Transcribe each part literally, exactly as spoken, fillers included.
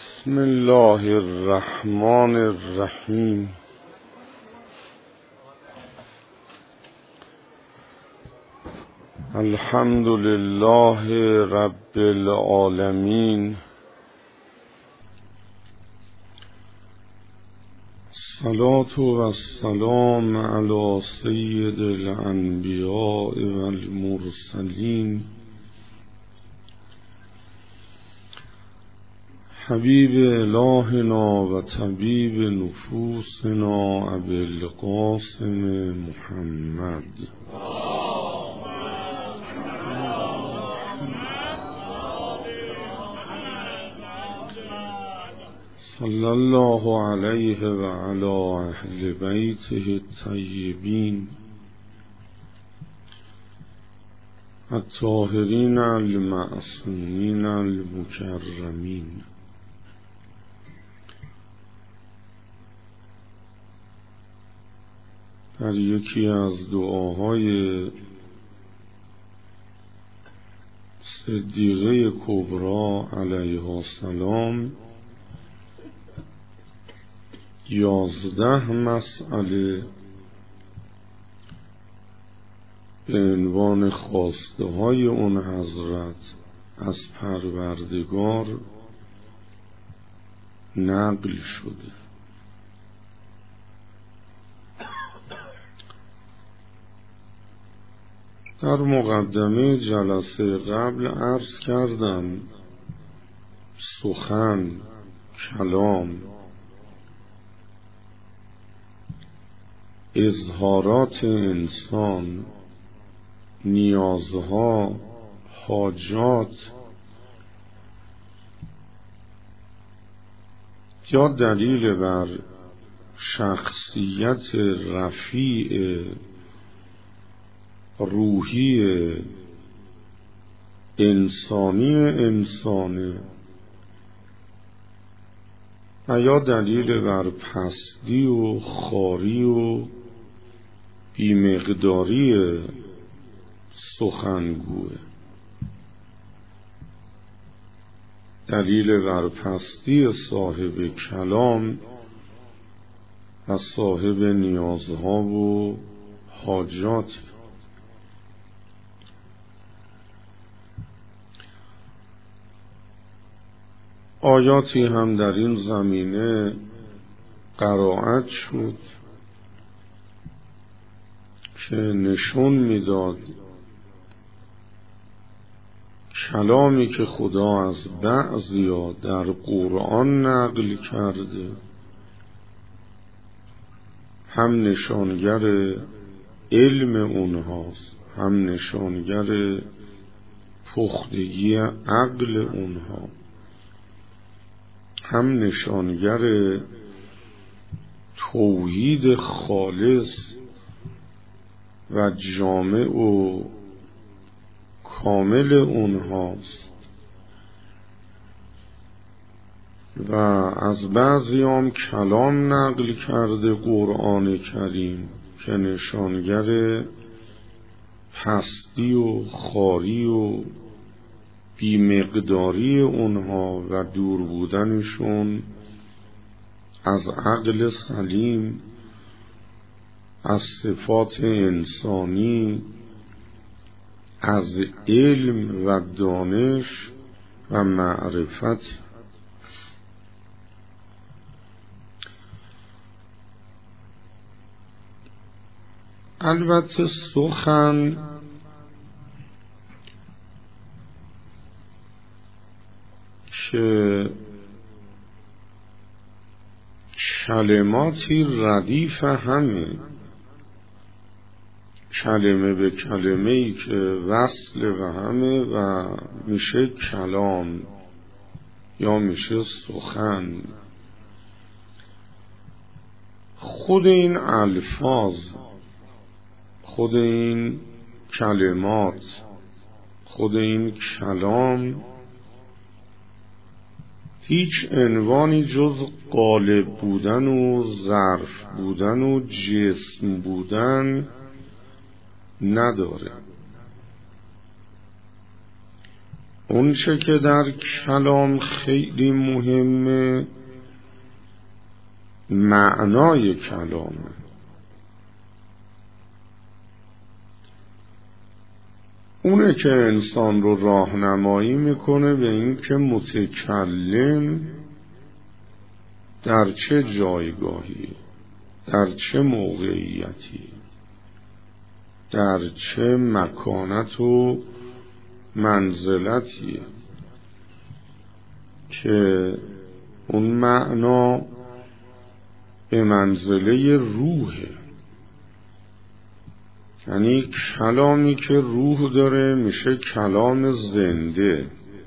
بسم الله الرحمن الرحیم. الحمد لله رب العالمین. الصلاة والسلام علی سید الانبیاء والمرسلین حبیب الهنا و طبیب نفوسنا ابی القاسم محمد صلی الله علیه و علی اهل بیته الطیبین الطاهرین المعصومین المکرمین. در یکی از دعاهای صدیقه کبری علیها السلام یازده مسئله به عنوان خواسته های اون حضرت از پروردگار نقل شده. در مقدمه جلسه قبل عرض کردم سخن، کلام، اظهارات انسان، نیازها، حاجات یا دلیل بر شخصیت رفیع روحی انسانی انسانه و یا دلیل بر پستی و خواری و بیمقداری سخنگوه، دلیل بر پستی صاحب کلام و صاحب نیازها و حاجات. آیاتی هم در این زمینه قرائت شد که نشون میداد کلامی که خدا از بعضیا در قرآن نقل کرده هم نشانگر علم اونهاست، هم نشانگر پختگی عقل اونها، هم نشانگر توحید خالص و جامع و کامل اونهاست. و از بعضی هم کلام نقل کرده قرآن کریم که نشانگر پستی و خواری و بیمقداری اونها و دور بودنشون از عقل سلیم، از صفات انسانی، از علم و دانش و معرفت. البته سخن که کلماتی ردیف همه، کلمه به کلمه ای که وصل و همه و میشه کلام یا میشه سخن. خود این الفاظ، خود این کلمات، خود این کلام هیچ عنوانی جز قالب بودن و ظرف بودن و جسم بودن نداره. اون چه که در کلام خیلی مهمه معنای کلامه. اونه که انسان رو راهنمایی میکنه به این که متکلم در چه جایگاهی، در چه موقعیتی، در چه مکانت و منزلتیه که اون معنا به منزله روحه. یعنی کلامی که روح داره میشه کلام زنده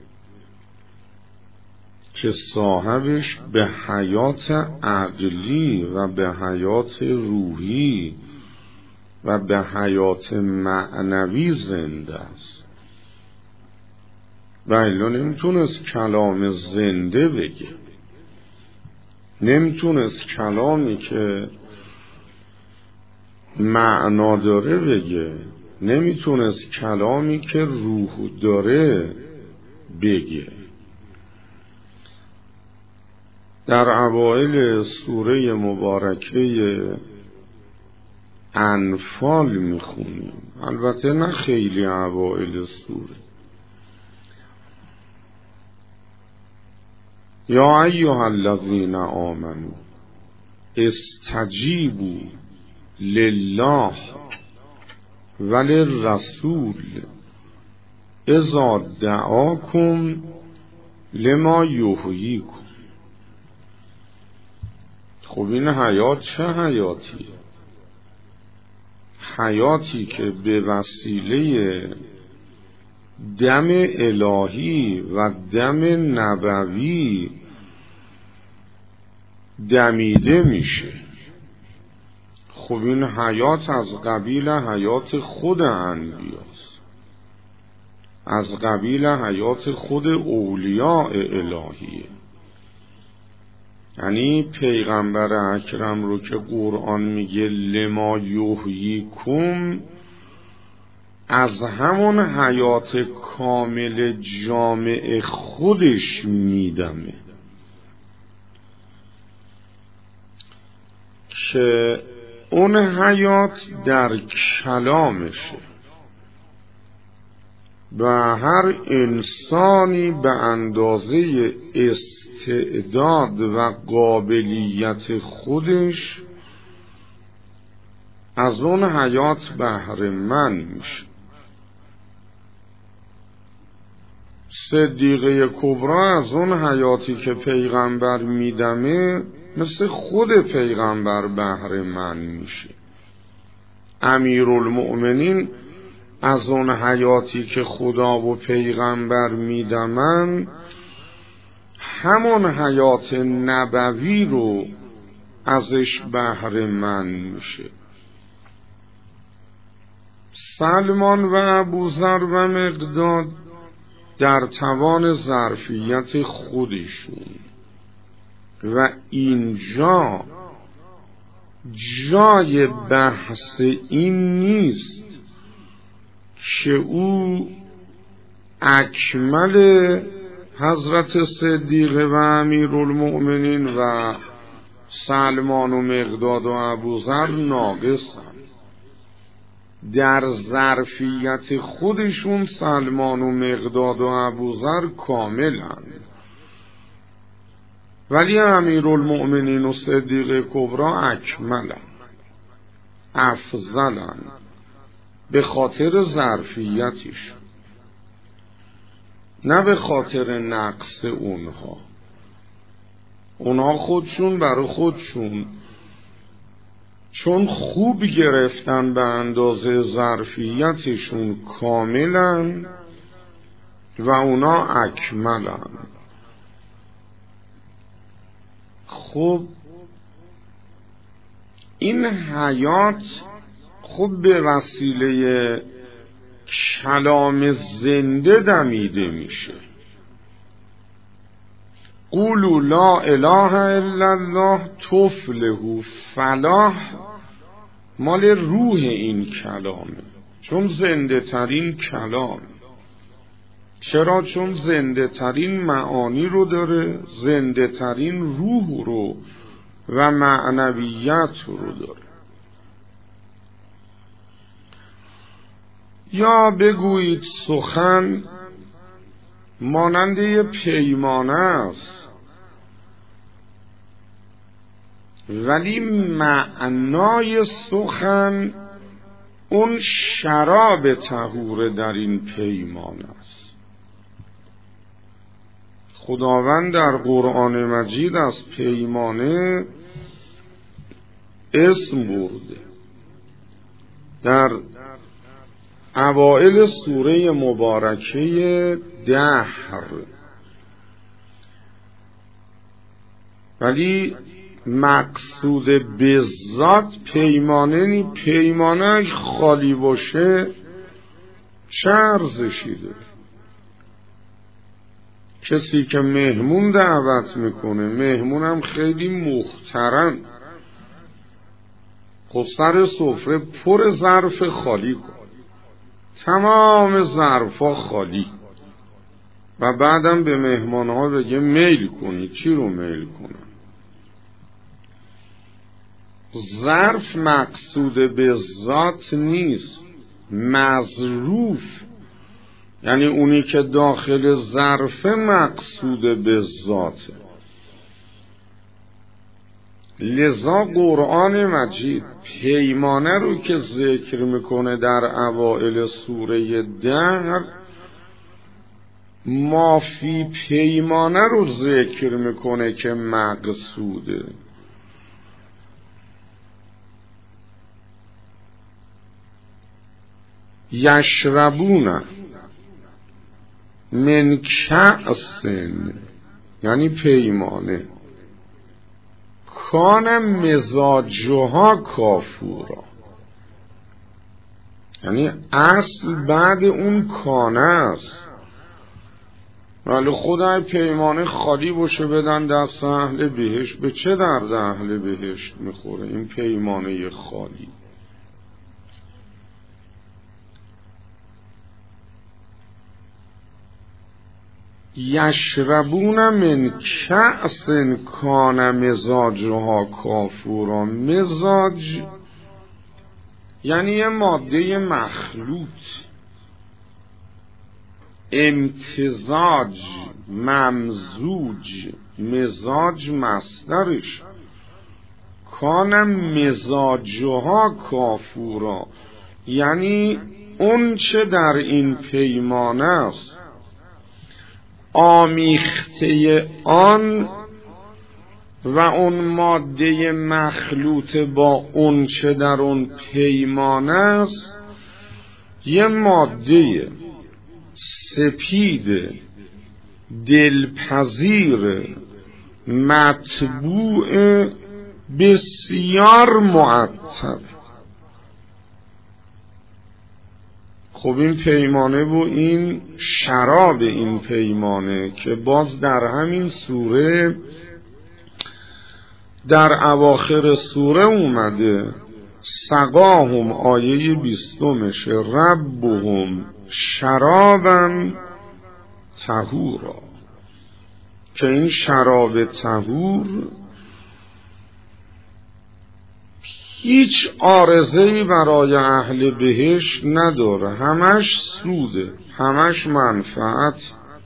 که صاحبش به حیات عقلی و به حیات روحی و به حیات معنوی زنده است. و الا نمیتونست کلام زنده بگه، نمیتونست کلامی که معنا داره بگه، نمیتونست کلامی که روح داره بگه. در اوائل سوره مبارکه انفال میخونیم، البته نه خیلی اوائل سوره. یا ایها الذین آمنوا استجیبوا لله وللرسول اذا دعاکم لما یحییکم. خب این حیات چه حیاتیه؟ حیاتی که به وسیله دم الهی و دم نبوی دمیده میشه. خب این حیات از قبیل حیات خود انبیاست، از قبیل حیات خود اولیاء الهیه. یعنی پیغمبر اکرم رو که قرآن میگه لما یحییکم، از همون حیات کامل جامع خودش میدمه که اون حیات در کلامشه و هر انسانی به اندازه استعداد و قابلیت خودش از اون حیات بهره مند میشه. صدیقه کبرا از اون حیاتی که پیغمبر میدمه مثل خود پیغمبر بهره مند میشه. امیرالمؤمنین از اون حیاتی که خدا و پیغمبر میدمن همون حیات نبوی رو ازش بهره مند میشه. سلمان و ابوذر و مقداد در توان ظرفیت خودشون و اینجا جای بحث این نیست که او اکمل حضرت صدیقه و امیرالمؤمنین و سلمان و مقداد و ابوذر ناقصن. در ظرفیت خودشون سلمان و مقداد و ابوذر کاملن، ولی امیرالمؤمنین و صدیقه کبرا اکملن، افضلن به خاطر ظرفیتش، نه به خاطر نقص اونها. اونها خودشون برای خودشون چون خوب گرفتن به اندازه ظرفیتشون کاملن و اونا اکملن. خب این حیات خب به وسیله کلام زنده دمیده میشه. قولوا لا اله الا الله تفلحوا. فلاح مال روح این کلامه، چون زنده ترین کلام. چرا؟ چون زنده ترین معانی رو داره، زنده ترین روح رو و معنویت رو داره. یا بگویید سخن مانند یه پیمانه است، ولی معنای سخن اون شراب طهور در این پیمانه است. خداوند در قرآن مجید از پیمانه اسم برده. در اوائل سوره مبارکه دهر، ولی مقصود به ذات پیمانه نی. پیمانه خالی باشه چه ارزشی داره؟ کسی که مهمون دعوت میکنه، مهمونم خیلی محترم، خب سر سفره پر ظرف خالی کن، تمام ظرفا خالی، و بعدم به مهمانها بگه میل کنی. چی رو میل کنن؟ ظرف مقصود به ذات نیست، مظروف، یعنی اونی که داخل ظرف مقصود به ذاته. لذا قرآن مجید پیمانه رو که ذکر میکنه در اوائل سوره دهر، مافی پیمانه رو ذکر میکنه که مقصوده. یشربون من کأس، یعنی پیمانه، کان مزاجها کافورا، یعنی اصل بعد اون کانه است. ولی خدای پیمانه خالی باشه بدن دست اهل بهشت، به چه درد اهل بهشت میخوره این پیمانه خالی؟ یشربون من کأس کان مزاجها کافورا. مزاج یعنی یه ماده مخلوط، امتزاج، ممزوج، مزاج مصدرش. کان مزاجها کافورا یعنی اون چه در این پیمانه است، آمیخته آن و اون ماده مخلوط با اون چه در اون پیمانه است، یه ماده سپید دلپذیر مطبوع بسیار معطر. خب این پیمانه و این شراب این پیمانه که باز در همین سوره در اواخر سوره اومده، سقاهم آیه بیستمش، ربهم شرابا طهورا، که این شراب طهور هیچ عارضه‌ای برای اهل بهشت نداره، همش سوده، همش منفعت.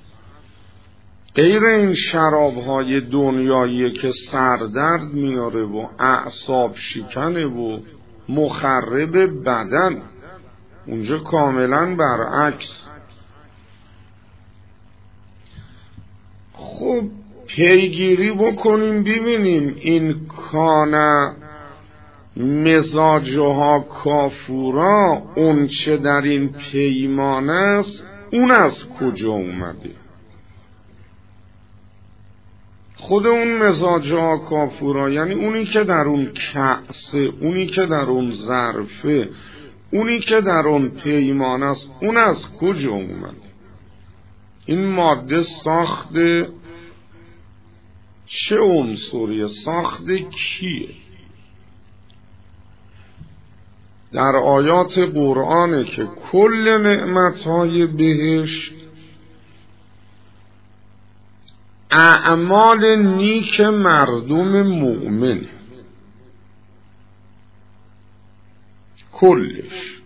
غیر این شرابهای دنیایی که سردرد میاره و اعصاب شکنه و مخرب بدن، اونجا کاملا برعکس. خب پیگیری بکنیم ببینیم این کانه مزاجها کافورا، اون چه در این پیمانه است، اون از کجا اومده؟ خود اون مزاجها کافورا یعنی اونی که در اون کأسه، اونی که در اون ظرفه، اونی که در اون پیمانه است، اون از کجا اومده؟ این ماده ساخت چه عنصریه؟ ساخت کیه؟ در آیات قرآنه که کل نعمتهای بهشت اعمال نیک مردم مؤمن کلش.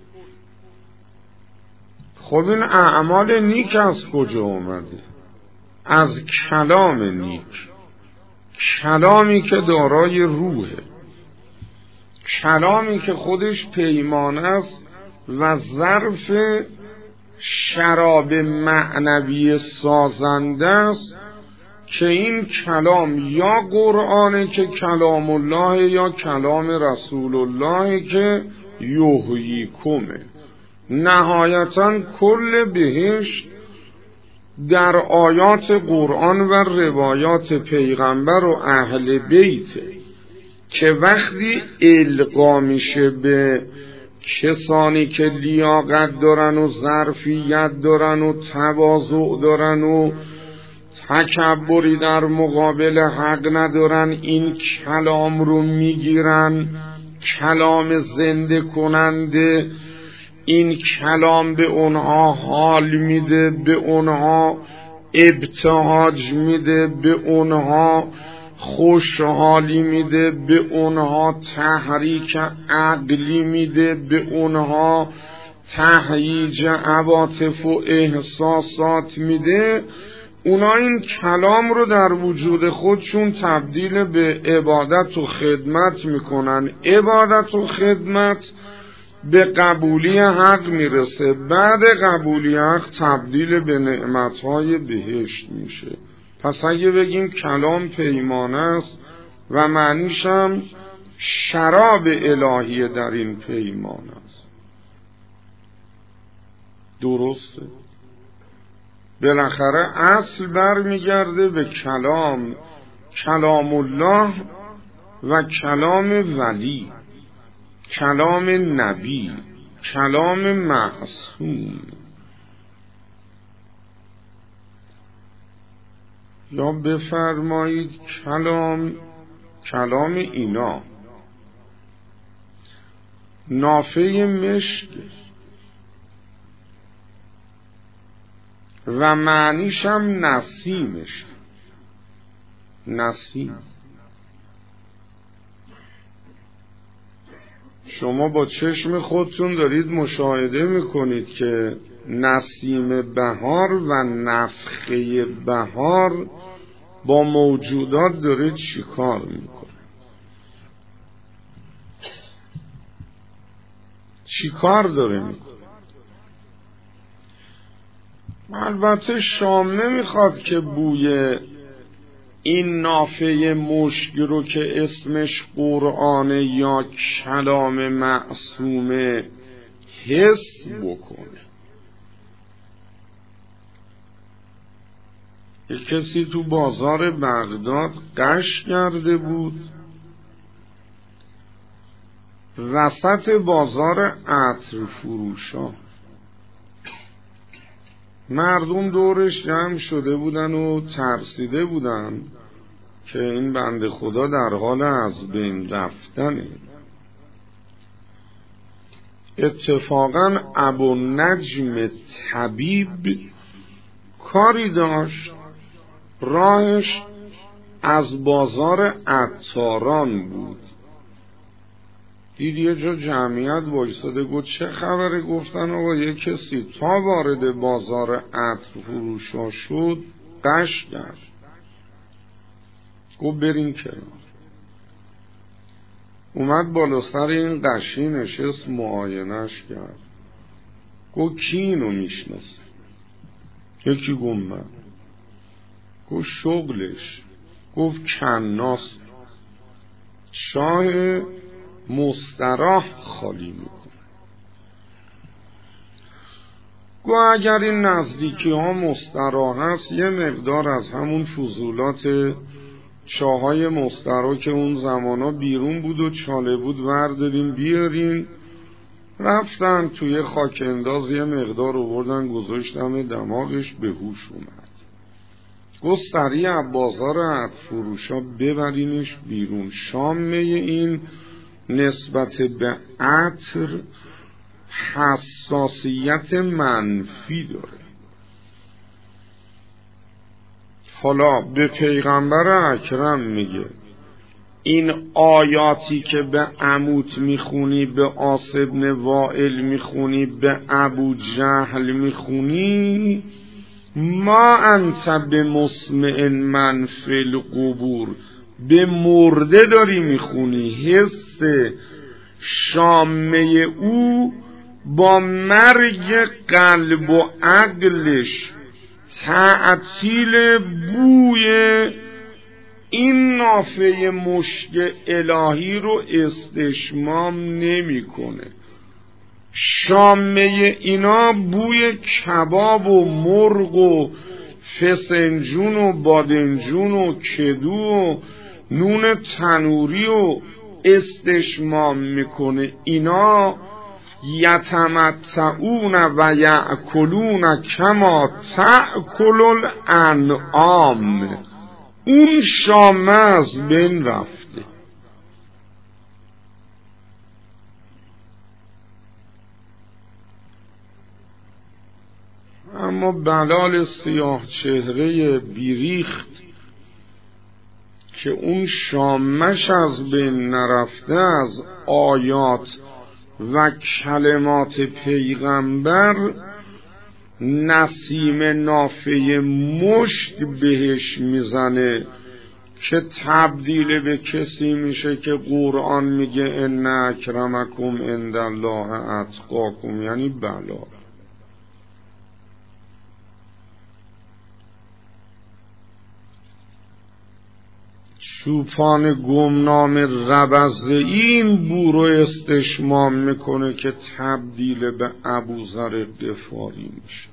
خب این اعمال نیک از کجا اومده؟ از کلام نیک، کلامی که دارای روحه، کلامی که خودش پیمان است و ظرف شراب معنوی سازنده است، که این کلام یا قرآنه که کلام الله یا کلام رسول الله که یحییکمه. نهایتاً کل بهشت در آیات قرآن و روایات پیغمبر و اهل بیت که وقتی القا میشه به کسانی که لیاقت دارن و ظرفیت دارن و تواضع دارن و تکبری در مقابل حق ندارن، این کلام رو میگیرن، کلام زنده کننده، این کلام به اونها حال میده، به اونها ابتهاج میده، به اونها خوشحالی میده، به اونها تحریک عقلی میده، به اونها تهییج عواطف و احساسات میده. اونا این کلام رو در وجود خودشون تبدیل به عبادت و خدمت میکنن. عبادت و خدمت به قبولی حق میرسه، بعد قبولی حق تبدیل به نعمتهای بهشت میشه. پس اگه بگیم کلام پیمانه است و معنیش هم شراب الهی در این پیمان است، درسته؟ بالاخره اصل برمیگرده به کلام، کلام الله و کلام ولی، کلام نبی، کلام معصوم. یا بفرمایید کلام، کلام اینا نافه مشک و معنیش هم نسیمش، نسیم. شما با چشم خودتون دارید مشاهده میکنید که نسیم بهار و نفخه بهار با موجودات داره چی کار میکنه، چی کار داره میکنه. البته شام نمیخواد که بوی این نافه مشک رو که اسمش قرآنه یا کلام معصومه حس بکنه. یک کسی تو بازار بغداد قش کرده بود، وسط بازار عطر فروشا مردم دورش جمع شده بودن و ترسیده بودن که این بنده خدا در حال از بین رفتنه. اتفاقا ابو نجم طبیب کاری داشت، راهش از بازار عطاران بود، دید یه جا جمعیت وایساده، گفت چه خبره؟ گفتن آقا یه کسی تا وارد بازار عطر فروشا شد قش کرد. گفت برین کنار. اومد بالا سر این قشی نشست، معاینش کرد. گفت کی اینو میشناسه؟ یکی گفت من. گفت شغلش؟ گفت کناس، شاه مستراح خالی میکنه. گو اگر این نزدیکی ها مستراح هست، یه مقدار از همون فضولات چاهای مستراح که اون زمانا بیرون بود و چاله بود ورداریم بیارین. رفتن توی خاک انداز یه مقدار آوردن گذاشتم دماغش، به هوش اومد. گفت سریع بازار عطر فروشا ببرینش بیرون، شامه این نسبت به عطر حساسیت منفی داره. حالا به پیغمبر اکرم میگه این آیاتی که به عموت میخونی، به عاص بن وائل میخونی، به ابو جهل میخونی، ما انت به مسمع من فی القبور، به مرده داری میخونی. حس شامه او با مرگ قلب و عقلش تعطیل بوی این نافه مشک الهی رو استشمام نمیکنه. شامه اینا بوی کباب و مرغ و فسنجون و بادنجون و کدو و نون تنوری و استشمام میکنه. اینا یتمتعون و یأکلون کما تأکل الانعام. اون شامه از بین رفته. اما بلال سیاه چهره بیریخت که اون شامش از بین نرفته، از آیات و کلمات پیغمبر نسیم نافه مشک بهش میزنه که تبدیل به کسی میشه که قرآن میگه ان اکرمکم عند الله اتقاکم، یعنی بلال. چوپان گمنام ربزه این بو رو استشمام میکنه که تبدیل به ابوذر غفاری میشه.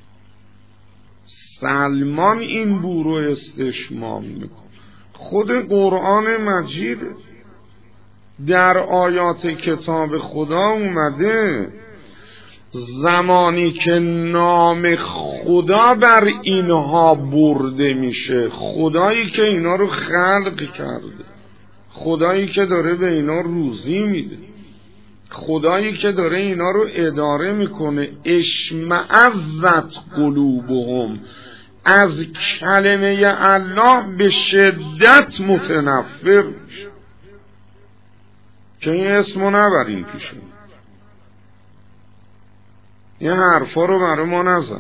سلمان این بو رو استشمام میکنه. خود قرآن مجید در آیات کتاب خدا اومده زمانی که نام خدا بر اینها برده میشه، خدایی که اینا رو خلق کرده، خدایی که داره به اینا روزی میده، خدایی که داره اینا رو اداره میکنه، اشمعزت قلوبهم، از کلمه الله به شدت متنفر میشه که این اسمو نبرین پیشون، این حرفا رو برای ما نزن،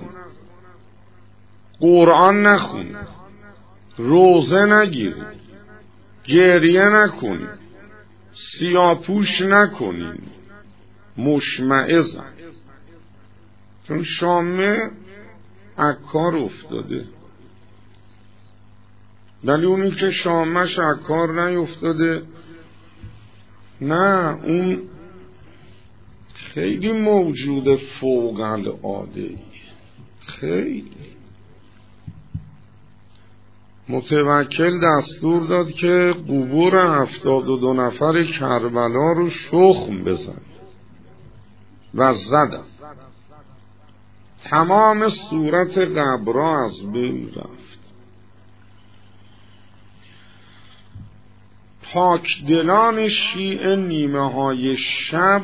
قرآن نخونی، روزه نگیری، گریه نکنی، سیاپوش نکنی، مشمعزن. چون شامه اکار افتاده، ولی اونی که شامش اکار نیفتاده نه، اون خیلی موجود فوق العاده، خیلی. متوکل دستور داد که قبور هفتاد و دو نفر کربلا رو شخم بزن و زدن. تمام صورت قبرها از بین رفت. پاک دلان شیعه نیمه های شب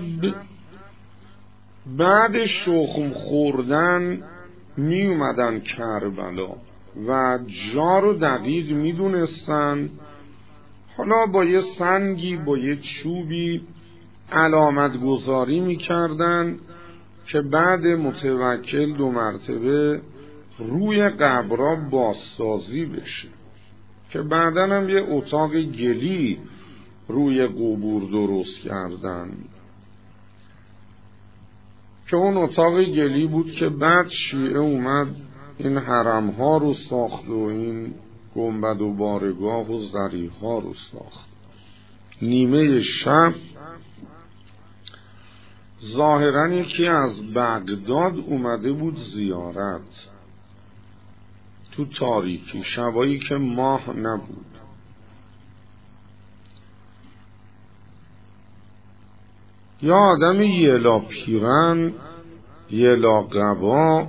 بعد شخم خوردن می اومدن کربلا و جا رو دقیق می دونستن. حالا با یه سنگی با یه چوبی علامت گذاری می کردن که بعد متوکل دو مرتبه روی قبرها بازسازی بشه، که بعدن هم یه اتاق گلی روی قبور درست کردن که اون اتاق گلی بود که بعد شیعه اومد این حرم ها رو ساخت و این گنبد و بارگاه و ضریح ها رو ساخت. نیمه شب ظاهراً یکی از بغداد اومده بود زیارت، تو تاریکی، شبایی که ماه نبود. یا آدم یلا پیرن یلا قبا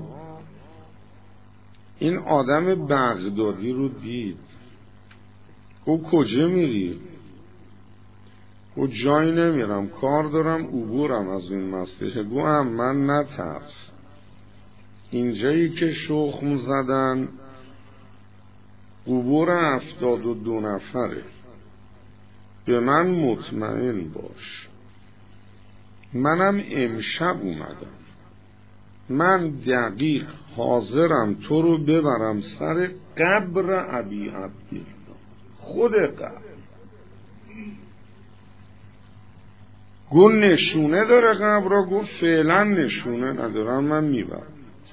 این آدم بغدادی رو دید، گفت کجا میری؟ گفت جایی نمیرم، کار دارم، عبورم از این مسیح. گفتم من نترس، اینجایی که شخم زدن قبور هفتاد و دو نفره، به من مطمئن باش. منم امشب اومدم، من دقیق حاضرم تو رو ببرم سر قبر ابی عبدالله، خود قبر. گو نشونه داره قبر را؟ گو فعلا نشونه ندارم، من میبرم.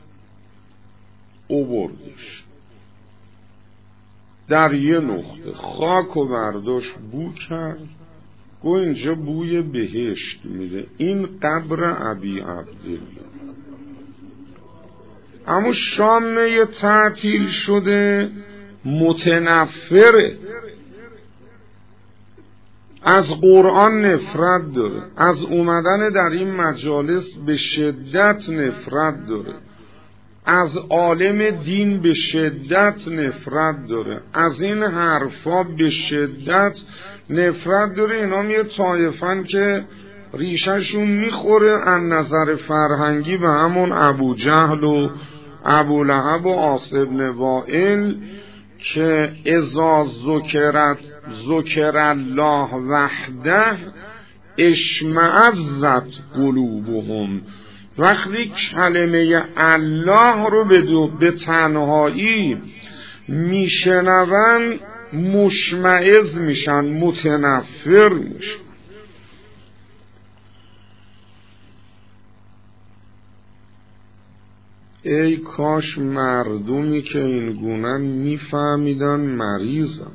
او بردش در یه نقطه خاک و برداشت بو کرد، گو اینجا بوی بهشت میده، این قبر ابی عبدالله. اما شامه تعطیل شده متنفره، از قرآن نفرت داره، از اومدن در این مجالس به شدت نفرت داره، از عالم دین به شدت نفرت داره، از این حرفا به شدت نفرت داره. اینا یه طایفن که ریشهشون میخوره از نظر فرهنگی به همون ابو جهل و ابو لهب و عاص بن وائل که اذا ذکرت ذکر الله وحده اشمئزت قلوبهم، وقتی کلمه الله رو به تنهایی میشنون مشمئز میشن، متنفر میشن. ای کاش مردمی که این گونن میفهمیدن مریضن،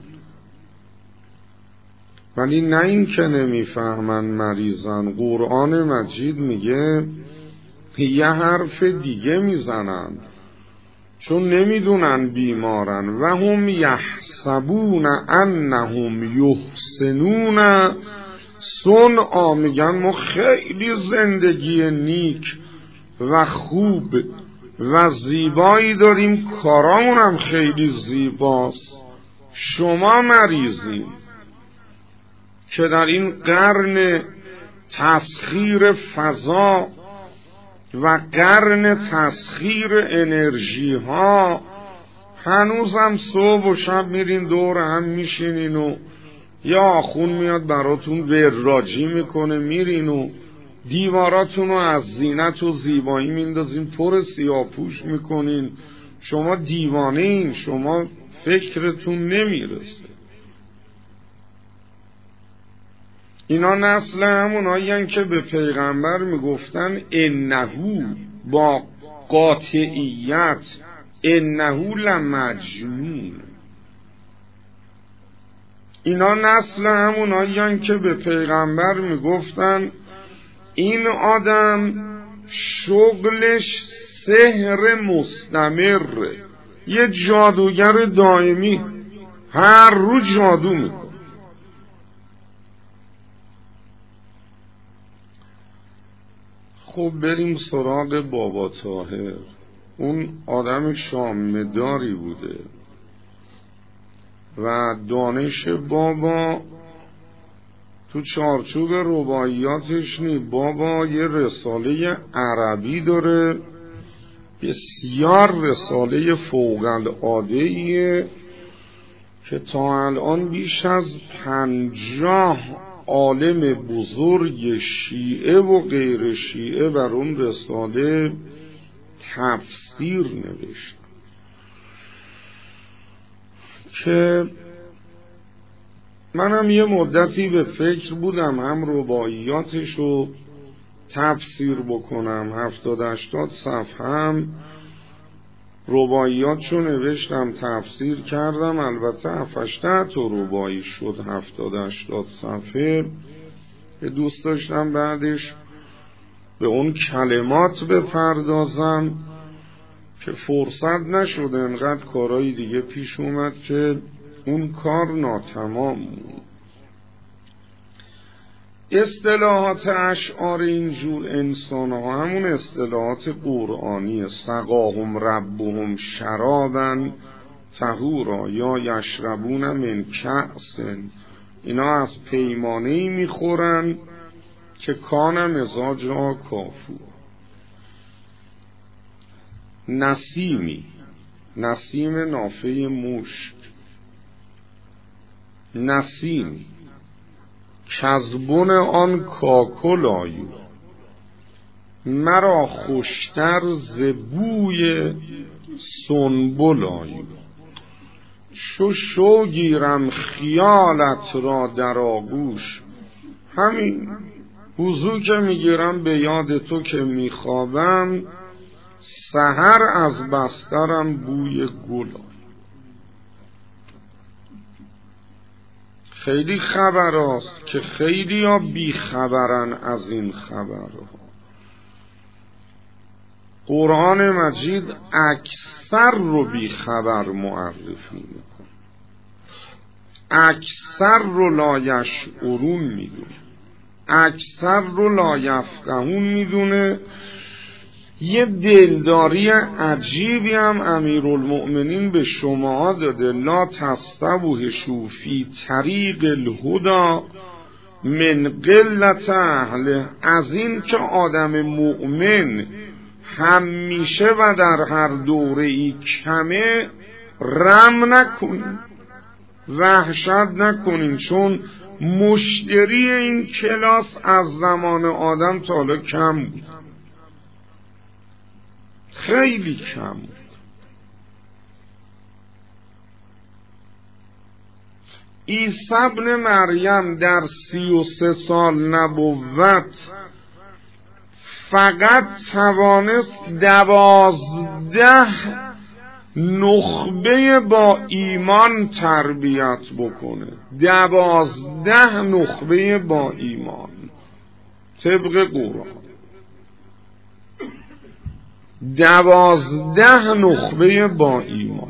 ولی نه این که نمیفهمن مریضن. قرآن مجید میگه یه حرف دیگه میزنن چون نمیدونن بیمارن. و هم یحسبون انهم یحسنون صنعا، میگن ما خیلی زندگی نیک و خوب و زیبایی داریم، کارامون هم خیلی زیباست، شما مریضین. که در این قرن تسخیر فضا و قرن تسخیر انرژی ها هنوزم صبح و شب میرین دور هم میشینین و یا آخون میاد براتون وراجی میکنه، میرین و دیواراتون رو از زینت و زیبایی میندازین، پر سیاپوش میکنین. شما دیوانه این، شما فکرتون نمیرسه. اینا نسل همون هایی که به پیغمبر میگفتن انهو، با قاطعیت، انهو لمجنون. اینا نسل همون هایی که به پیغمبر میگفتن این آدم شغلش سحر مستمر، یه جادوگر دائمی، هر روز جادو میکنه. خب بریم سراغ بابا طاهر. اون آدم شامداری بوده و دانش بابا تو چارچوب رباعیاتش نی. بابا یه رساله عربی داره، بسیار رساله فوق العاده‌ایه که تا الان بیش از پنجاه عالم بزرگ شیعه و غیر شیعه بر اون رساله تفسیر نوشت که منم یه مدتی به فکر بودم هم رباعیاتش رو تفسیر بکنم. هفتاد هشتاد صفحه هم رباعیاتشو نوشتم، تفسیر کردم. البته هفتاد تا رباعی شد هفتاد هشتاد صفحه که دوست داشتم بعدش به اون کلمات بپردازم که فرصت نشد، انقدر کارهای دیگه پیش اومد که اون کار ناتمام بود. اصطلاحات اشعار اینجور انسان ها همون اصطلاحات قرآنی، سقاهم ربهم شرابا طهورا یا یشربون من کأس. اینا از پیمانه‌ای میخورن که کان مزاجها کافور. نسیمی، نسیم نافه مشک، نسیم کزبون آن کاکل آیو، مرا خوشتر ز بوی سنبل آیو. شو شو گیرم خیالت را در آغوش، همین وضو که میگیرم به یاد تو که میخوابم، سحر از بسترم بوی گل آید. خیلی خبر است که خیلی ها بی خبرن از این خبرها. قرآن مجید اکثر رو بی خبر معرفی میکن، اکثر رو لا یشعرون میدونه، اکثر رو لا یفقهون میدونه. یه دلداری عجیبی هم امیرالمؤمنین به شما داده، لا تستوحشوا فی طریق الهدی من قلت اهله. از این که آدم مؤمن همیشه و در هر دوره ای کمه رم نکنین، وحشت نکنین، چون مشتری این کلاس از زمان آدم تا حالا کم بود، خیلی کم بود. عیسی ابن مریم در سی و سه سال نبوت فقط توانست دوازده نخبه با ایمان تربیت بکنه، دوازده نخبه با ایمان طبق قرآن، دوازده نخبه با ایمان.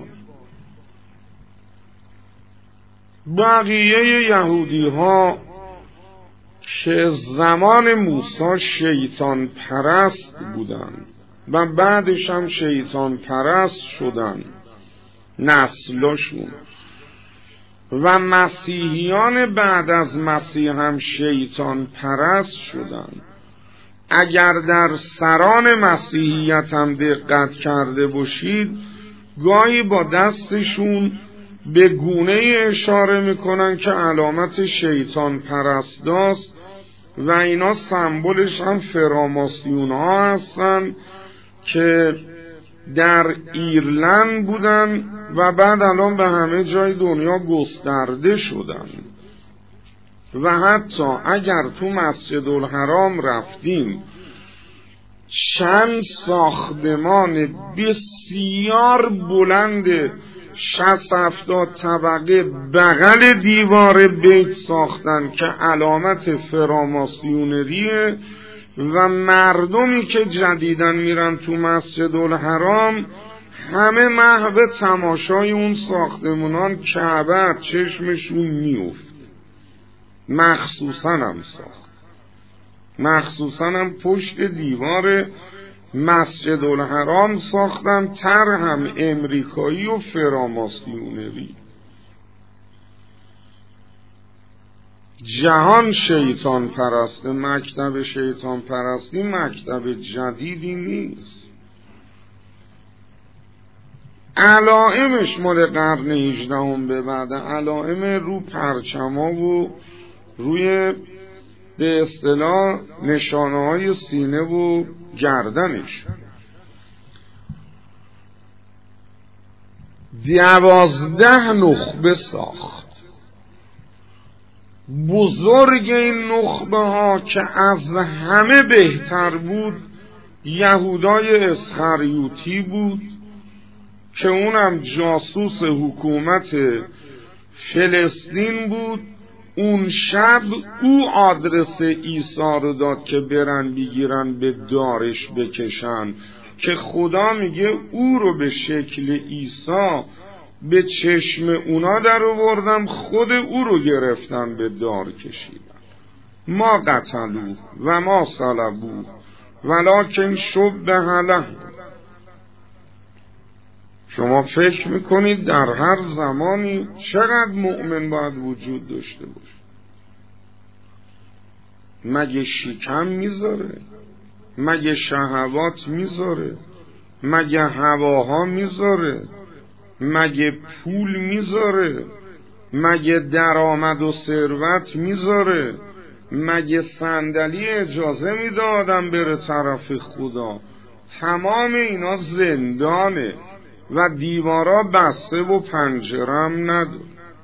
بقیه یهودی ها که زمان موسی شیطان پرست بودن و بعدش هم شیطان پرست شدن نسلشون، و مسیحیان بعد از مسیح هم شیطان پرست شدن. اگر در سران مسیحیت هم دقت کرده باشید، گاهی با دستشون به گونه اشاره میکنن که علامت شیطان پرستاست و اینا سمبولش هم فراماسیون ها هستن که در ایرلند بودن و بعد الان به همه جای دنیا گسترده شدن. و حتی اگر تو مسجد الحرام رفتیم، چند ساختمان بسیار بلند شصت هفتاد طبقه بغل دیوار بیت ساختن که علامت فراماسیونریه، و مردمی که جدیدن میرن تو مسجد الحرام همه محو تماشای اون ساختمانان کعبه چشمشون میفت. مخصوصا هم ساخت، مخصوصا هم پشت دیوار مسجد الحرام ساختن، طرح هم امریکایی و فراماسیونری. جهان شیطان پرسته، مکتب شیطان پرستی مکتب جدیدی نیست. علائمش مال قرن هجدهم به بعد، علائم رو پرچما و روی به اصطلاح نشانه های سینه و گردنش. دوازده نخبه ساخت. بزرگ این نخبه ها که از همه بهتر بود یهودای اسخریوطی بود که اونم جاسوس حکومت فلسطین بود. اون شب او آدرس عیسی رو داد که برن بگیرن به دارش بکشن، که خدا میگه او رو به شکل عیسی به چشم اونا در آوردم، خود او رو گرفتن به دار کشیدن. ما قتلوه و ما صلبوه ولکن شبه له. شما فکر میکنید در هر زمانی چقدر مؤمن باید وجود داشته باشه؟ مگه شکم میذاره؟ مگه شهوات میذاره؟ مگه هواها میذاره؟ مگه پول میذاره؟ مگه درآمد و ثروت میذاره؟ مگه صندلی اجازه میده آدم بره طرف خدا؟ تمام اینا زندانه و دیوارا بسته و پنجرم نداره.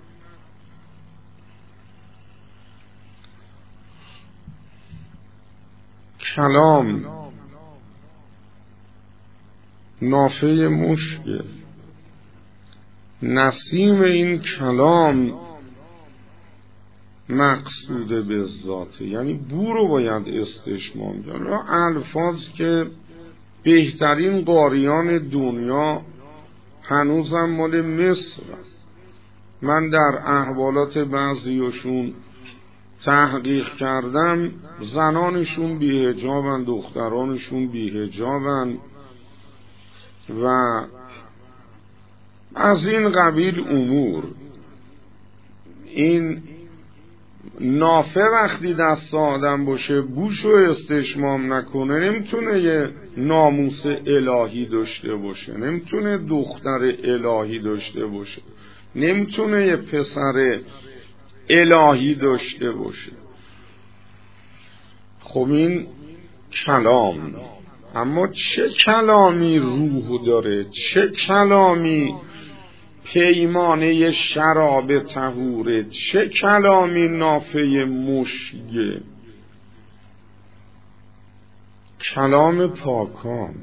کلام نافه مشکه، نسیم این کلام مقصود به ذاته، یعنی بو رو باید استشمام کرد. الفاظ که بهترین قاریان دنیا هنوزم مال مصر است. من در احوالات بعضیشون تحقیق کردم، زنانشون بی‌حجابن، دخترانشون بی‌حجابن و از این قبیل امور. این نافه وقتی دست آدم باشه بوشو استشمام نکنه نمیتونه یه ناموس الهی داشته باشه، نمیتونه دختر الهی داشته باشه، نمیتونه یه پسر الهی داشته باشه. خب این کلام، اما چه کلامی روح داره، چه کلامی پیمانه شراب طهوره، چه کلامی نافه مشگه. کلام پاکان،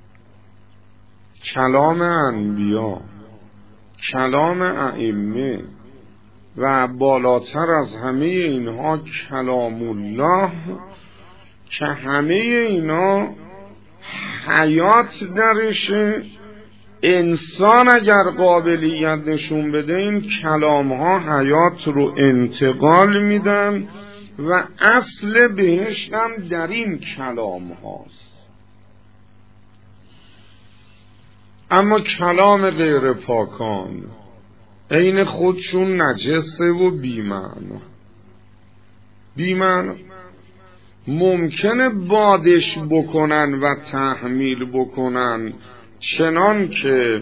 کلام انبیا، کلام ائمه و بالاتر از همه اینها کلام الله که همه اینا حیات درشه. انسان اگر قابلیت نشون بده این کلام ها حیات رو انتقال میدن و اصل بهشت هم در این کلام هاست. اما کلام غیر پاکان عین خودشون نجسه و بی‌معنی. بی‌معنی ممکنه بادش بکنن و تحمیل بکنن، چنان که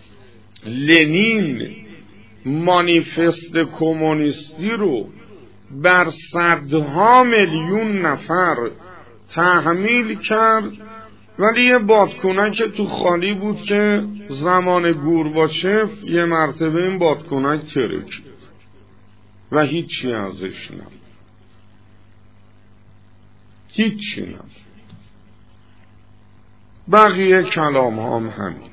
لنین مانیفست کمونیستی رو بر صدها میلیون نفر تحمیل کرد، ولی یه بادکنک تو خالی بود که زمان گورباچف یه مرتبه این بادکنک ترکید و هیچی ازش نبود، هیچی نبود. بقیه کلام هم همین.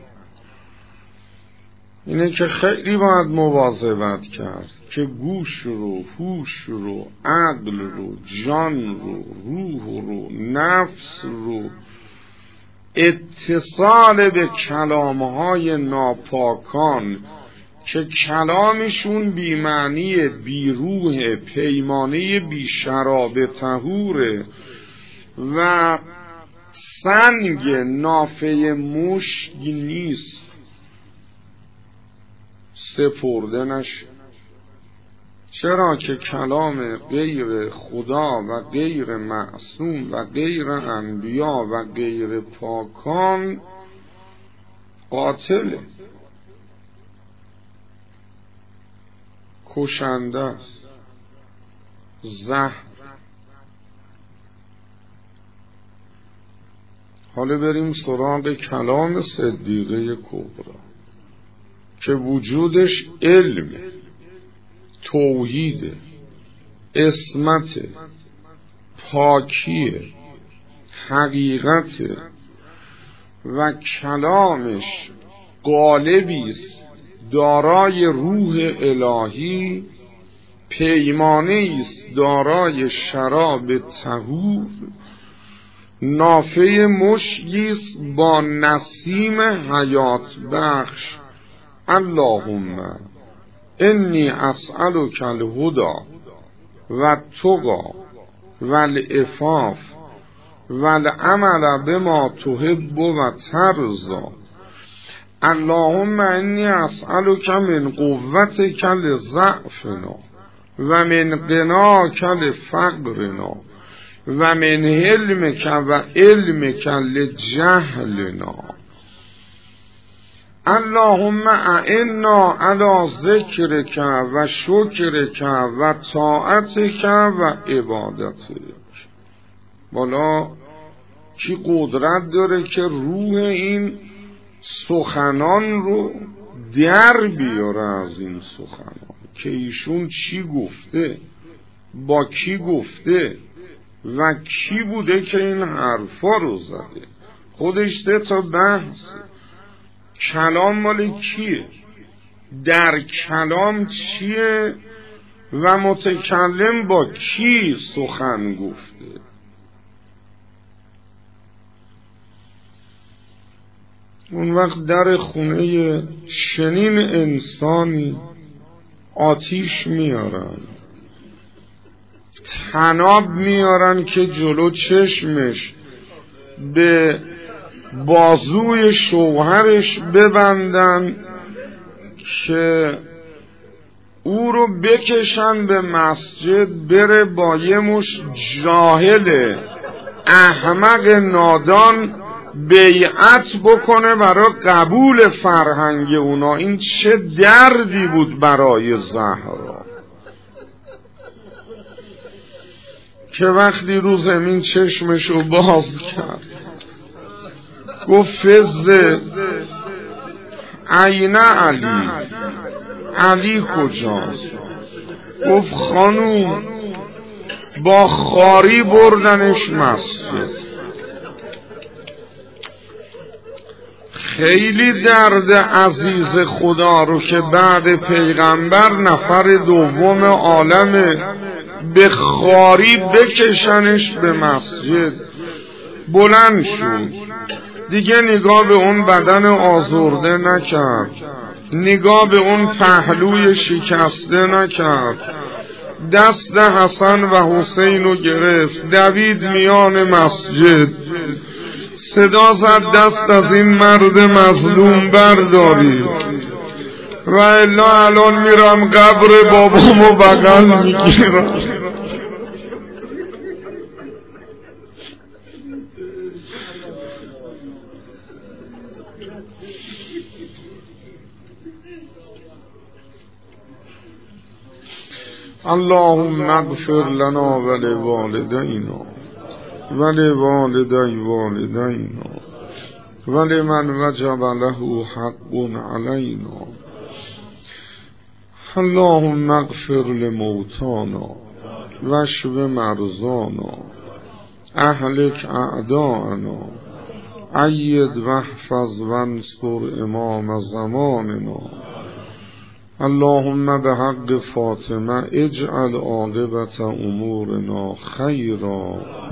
اینه که خیلی باید مواظبت کرد که گوش رو، هوش رو، عقل رو، جان رو، روح رو، نفس رو اتصال به کلامهای ناپاکان که کلامشون بی معنی، بی روح، پیمانه بی شراب طهوره و سنگ نافه مشک نیست، سپرده نشه. چرا که کلام غیر خدا و غیر معصوم و غیر انبیا و غیر پاکان قاتله، کشنده است، زهر. حالا بریم سراغ کلام صدیقه کبرا که وجودش علم، توحید، عصمت، پاکیه، حقیقت و کلامش قالبی است دارای روح الهی، پیمانه است دارای شراب طهور، نافه مشکی است با نسیم حیات بخش. اللهم انی اسألک الهدی و التقی و العفاف و العمل بما تحب و ترضی. اللهم انی اسألک من قوتک لضعفنا و من غناک لفقرنا و من حلمک و علمک لجهلنا. اللهم اعنا علی ذکرک و شکرک و طاعتک و عبادتک. بالا کی قدرت داره که روح این سخنان رو در بیاره از این سخنان، که ایشون چی گفته، با کی گفته و کی بوده که این حرفا رو زده. خودش سه تا بحث. کلام مال کیه، در کلام چیه و متکلم با کی سخن گفته. اون وقت در خونه چنین انسانی آتیش میارن، طناب میارن که جلو چشمش به بازوی شوهرش ببندن که او رو بکشن به مسجد، بره با یه مش جاهل احمق نادان بیعت بکنه برای قبول فرهنگ اونا. این چه دردی بود برای زهرا که وقتی رو زمین چشمشو باز کرد گفت فزه عین علی، علی کجاست؟ گفت خانوم با خاری بردنش مسجد. خیلی درد عزیز خدا رو که بعد پیغمبر نفر دوم عالمه، به خاری بکشنش به مسجد. بلند شد دیگه، نگاه به اون بدن آزرده نکرد، نگاه به اون پهلوی شکسته نکرد، دست حسن و حسین رو گرفت، دوید میان مسجد، صدا زد دست از این مرد مظلوم برداری و الا الان میرم قبر بابامو بغل میگیرم. اللهم اغفر لنا ولوالدینا ولوالدی والدینا ولمن وجب له حق علینا. اللهم اغفر لموتانا واشف مرضانا اهلک اعداءنا اید واحفظ وانصر امام زماننا. اللهم بحق فاطمه اجعل عاقبت امورنا خیرا